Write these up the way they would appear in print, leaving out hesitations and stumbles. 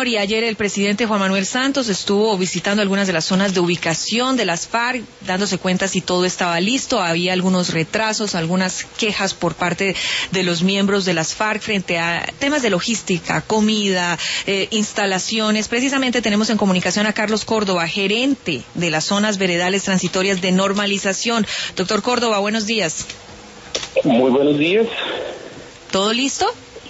señor, y ayer el presidente Juan Manuel Santos estuvo visitando algunas de las zonas de ubicación de las FARC, dándose cuenta si todo estaba listo. Había algunos retrasos, algunas quejas por parte de los miembros de las FARC frente a temas de logística, comida, instalaciones. Precisamente tenemos en comunicación a Carlos Córdoba, gerente de las zonas veredales transitorias de normalización. Doctor Córdoba, buenos días. Muy buenos días. ¿Todo listo?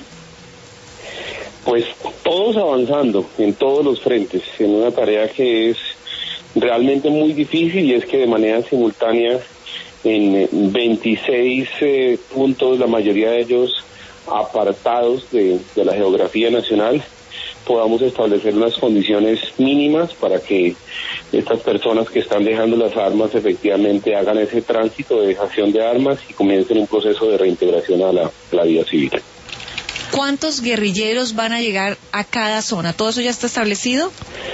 Pues todos avanzando en todos los frentes, en una tarea que es realmente muy difícil, y es que de manera simultánea en 26 puntos, la mayoría de ellos apartados de la geografía nacional, podamos establecer unas condiciones mínimas para que estas personas que están dejando las armas efectivamente hagan ese tránsito de dejación de armas y comiencen un proceso de reintegración a la vida civil. ¿Cuántos guerrilleros van a llegar a cada zona? ¿Todo eso ya está establecido?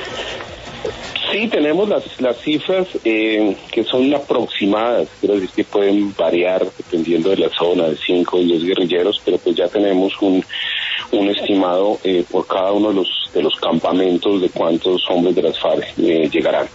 Sí, tenemos las cifras que son aproximadas, quiero decir que pueden variar dependiendo de la zona, de 5 o 10 guerrilleros, pero pues ya tenemos un estimado por cada uno de los campamentos de cuántos hombres de las FARC llegarán.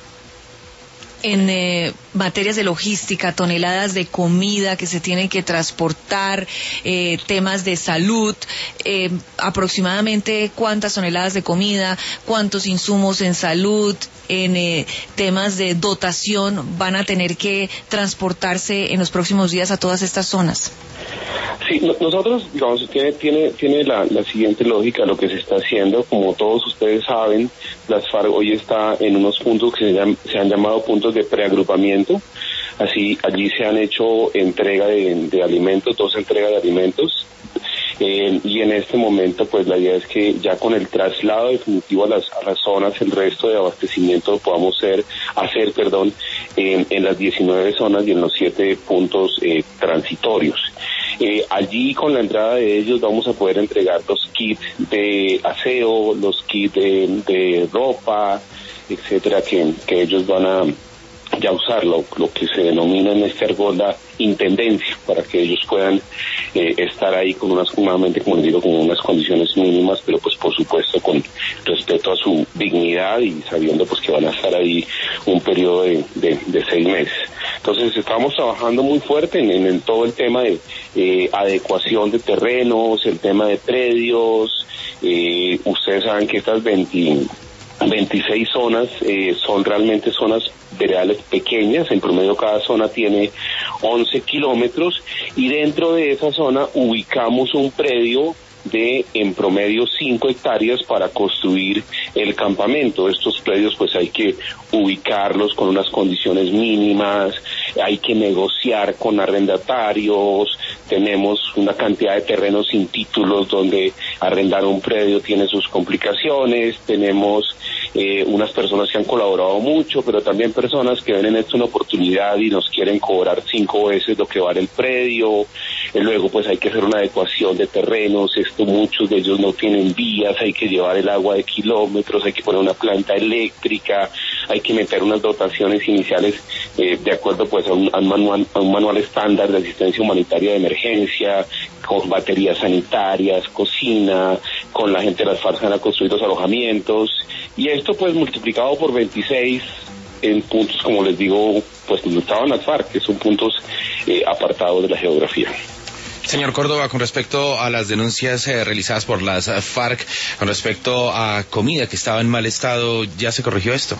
En materias de logística, toneladas de comida que se tienen que transportar, temas de salud, aproximadamente cuántas toneladas de comida, cuántos insumos en salud, en temas de dotación van a tener que transportarse en los próximos días a todas estas zonas. Sí, nosotros, digamos, tiene la siguiente lógica lo que se está haciendo. Como todos ustedes saben, las FARC hoy está en unos puntos que se han llamado puntos de preagrupamiento. Allí se han hecho entrega de alimentos, 2 entregas de alimentos. Y en este momento pues la idea es que ya con el traslado definitivo a las zonas, el resto de abastecimiento lo podamos hacer en las 19 zonas y en los 7 puntos transitorios. Allí con la entrada de ellos vamos a poder entregar los kits de aseo, los kits de ropa, etcétera, que ellos van a ya usar lo que se denomina en este argot la intendencia, para que ellos puedan estar ahí con nuevamente, como les digo, con unas condiciones mínimas, pero pues por supuesto con respeto a su dignidad y sabiendo pues que van a estar ahí un periodo de 6 meses. Entonces estamos trabajando muy fuerte en todo el tema de adecuación de terrenos, el tema de predios. Ustedes saben que estas 26 zonas son realmente zonas veredales pequeñas. En promedio cada zona tiene 11 kilómetros y dentro de esa zona ubicamos un predio de en promedio 5 hectáreas para construir el campamento. Estos predios pues hay que ubicarlos con unas condiciones mínimas, hay que negociar con arrendatarios, tenemos una cantidad de terrenos sin títulos donde arrendar un predio tiene sus complicaciones, tenemos unas personas que han colaborado mucho, pero también personas que ven en esto una oportunidad y nos quieren cobrar 5 veces lo que vale el predio. Luego pues hay que hacer una adecuación de terrenos, muchos de ellos no tienen vías, hay que llevar el agua de kilómetros, hay que poner una planta eléctrica, hay que meter unas dotaciones iniciales de acuerdo pues a un manual estándar de asistencia humanitaria de emergencia, con baterías sanitarias, cocina, con la gente de las FARC han construido los alojamientos, y esto pues multiplicado por 26 en puntos, como les digo, pues donde estaban las FARC, que son puntos apartados de la geografía. Señor Córdoba, con respecto a las denuncias realizadas por las FARC, con respecto a comida que estaba en mal estado, ¿ya se corrigió esto?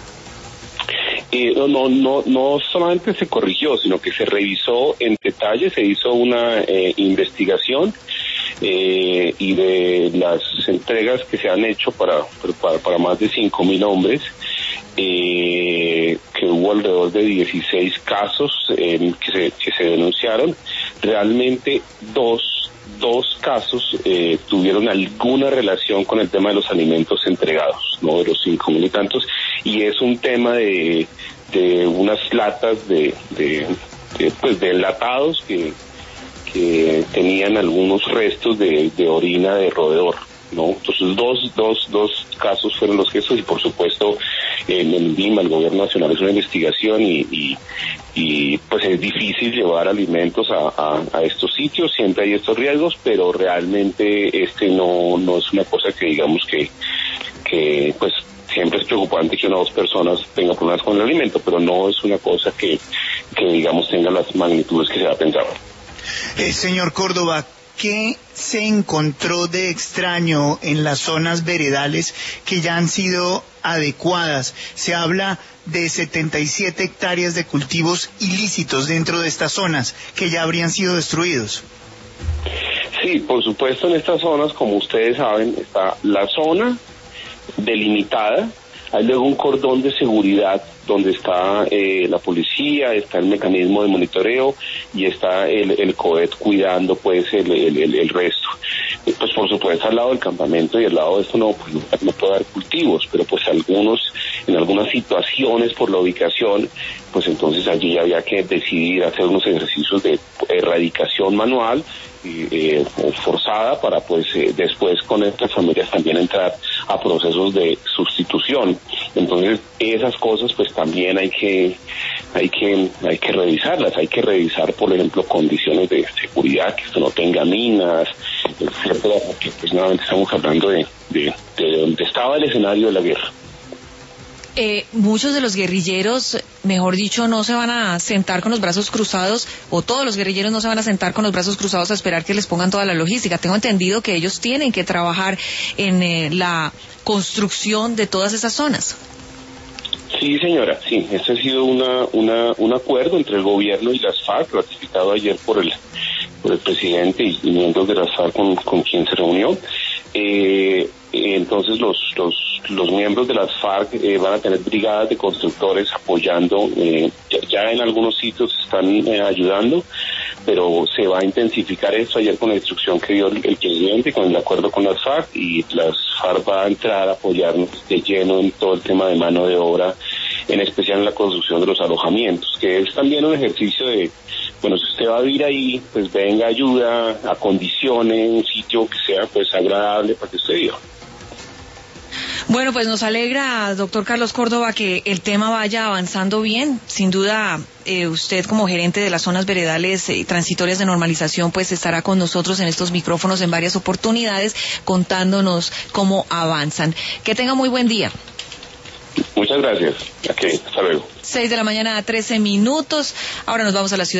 No solamente se corrigió, sino que se revisó en detalle, se hizo una investigación y de las entregas que se han hecho para más de 5.000 hombres, que hubo alrededor de 16 casos que se denunciaron. Realmente dos casos tuvieron alguna relación con el tema de los alimentos entregados, no de los 5.000 y tantos, y es un tema de unas latas de enlatados que tenían algunos restos de orina de roedor, ¿no? Entonces dos casos fueron los gestos, y por supuesto en el DIMA, el gobierno nacional, es una investigación y pues es difícil llevar alimentos a estos sitios, siempre hay estos riesgos, pero realmente no es una cosa que digamos que porque pues siempre es preocupante que una o dos personas tengan problemas con el alimento, pero no es una cosa que digamos tenga las magnitudes que se ha pensado. Señor Córdoba, ¿qué se encontró de extraño en las zonas veredales que ya han sido adecuadas? Se habla de 77 hectáreas de cultivos ilícitos dentro de estas zonas que ya habrían sido destruidos. Sí, por supuesto, en estas zonas, como ustedes saben, está la zona delimitada, hay luego un cordón de seguridad donde está la policía, está el mecanismo de monitoreo y está el COET cuidando pues el resto. Pues por supuesto al lado del campamento y al lado de esto no puede haber cultivos, pero pues en algunas situaciones por la ubicación, pues entonces allí había que decidir hacer unos ejercicios de erradicación manual forzada para pues después con estas familias también entrar a procesos de sustitución. Entonces esas cosas pues también hay que revisarlas, hay que revisar por ejemplo condiciones de seguridad, que esto no tenga minas, etcétera, porque pues nuevamente estamos hablando de donde estaba el escenario de la guerra. Muchos de los guerrilleros, mejor dicho, no se van a sentar con los brazos cruzados, o todos los guerrilleros no se van a sentar con los brazos cruzados a esperar que les pongan toda la logística. Tengo entendido que ellos tienen que trabajar en la construcción de todas esas zonas. Sí, señora, sí, este ha sido un acuerdo entre el gobierno y las FARC, ratificado ayer por el presidente y miembros de las FARC con quien se reunió. Entonces los miembros de las FARC van a tener brigadas de constructores apoyando, ya en algunos sitios están ayudando, pero se va a intensificar esto ayer con la instrucción que dio el presidente, con el acuerdo con las FARC, y las FARC va a entrar a apoyarnos de lleno en todo el tema de mano de obra, en especial en la construcción de los alojamientos, que es también un ejercicio de, bueno, si usted va a vivir ahí, pues venga, ayuda, acondicione un sitio que sea pues agradable para que usted viva. Bueno, pues nos alegra, doctor Carlos Córdoba, que el tema vaya avanzando bien. Sin duda, usted como gerente de las zonas veredales transitorias de normalización, pues estará con nosotros en estos micrófonos en varias oportunidades contándonos cómo avanzan. Que tenga muy buen día. Muchas gracias. Hasta luego. 6 de la mañana, 13 minutos. Ahora nos vamos a la ciudad.